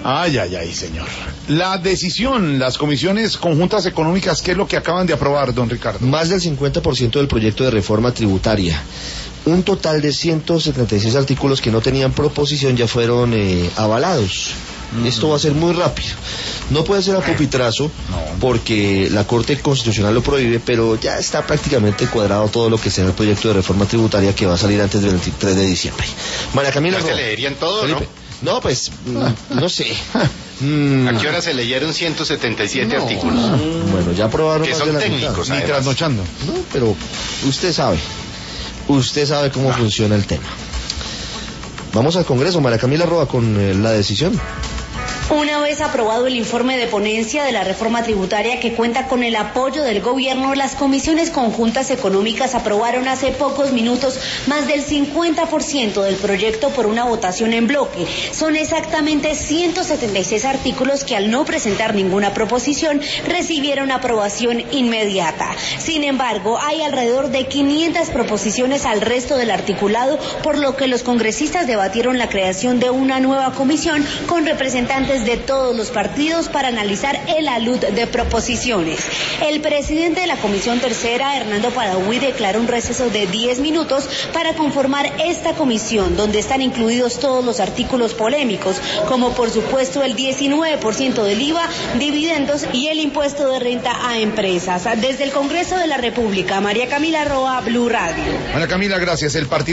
Ay, señor. La decisión, las comisiones conjuntas económicas, ¿qué es lo que acaban de aprobar, don Ricardo? Más del 50% del proyecto de reforma tributaria. Un total de 176 artículos que no tenían proposición ya fueron avalados. Esto va a ser muy rápido. No puede ser a pupitrazo porque la Corte Constitucional lo prohíbe, pero ya está prácticamente cuadrado todo lo que será el proyecto de reforma tributaria que va a salir antes del 23 de diciembre. María Camila, ¿no se leerían todo, Felipe? No, pues, no sé. ¿A qué hora se leyeron 177 artículos? Bueno, ya aprobaron que más son de la técnicos, ni trasnochando. No, pero usted sabe cómo funciona el tema. Vamos al Congreso, María Camila Roa, con la decisión. Una vez aprobado el informe de ponencia de la reforma tributaria que cuenta con el apoyo del gobierno, las comisiones conjuntas económicas aprobaron hace pocos minutos más del 50% del proyecto por una votación en bloque. Son exactamente 176 artículos que al no presentar ninguna proposición recibieron aprobación inmediata. Sin embargo, hay alrededor de 500 proposiciones al resto del articulado, por lo que los congresistas debatieron la creación de una nueva comisión con representantes de todos los partidos para analizar el alud de proposiciones. El presidente de la Comisión Tercera, Hernando Padawi, declaró un receso de 10 minutos para conformar esta comisión, donde están incluidos todos los artículos polémicos, como por supuesto el 19% del IVA, dividendos y el impuesto de renta a empresas. Desde el Congreso de la República, María Camila Roa, Blue Radio. María Camila, gracias. El partido